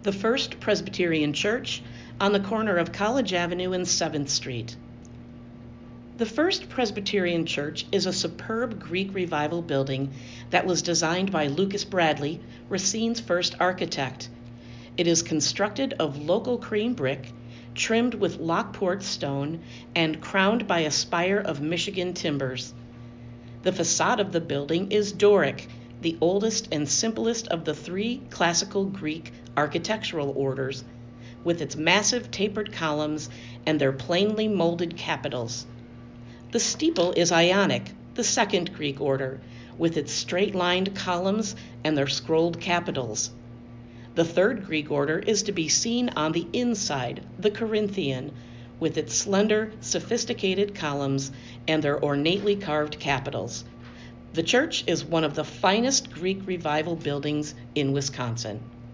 the First Presbyterian Church on the corner of College Avenue and 7th Street. The First Presbyterian Church is a superb Greek Revival building that was designed by Lucas Bradley, Racine's first architect. It is constructed of local cream brick, trimmed with Lockport stone, and crowned by a spire of Michigan timbers. The facade of the building is Doric, the oldest and simplest of the three classical Greek architectural orders, with its massive tapered columns and their plainly molded capitals. The steeple is Ionic, the second Greek order, with its straight-lined columns and their scrolled capitals. The third Greek order is to be seen on the inside, the Corinthian, with its slender, sophisticated columns and their ornately carved capitals. The church is one of the finest Greek Revival buildings in Wisconsin.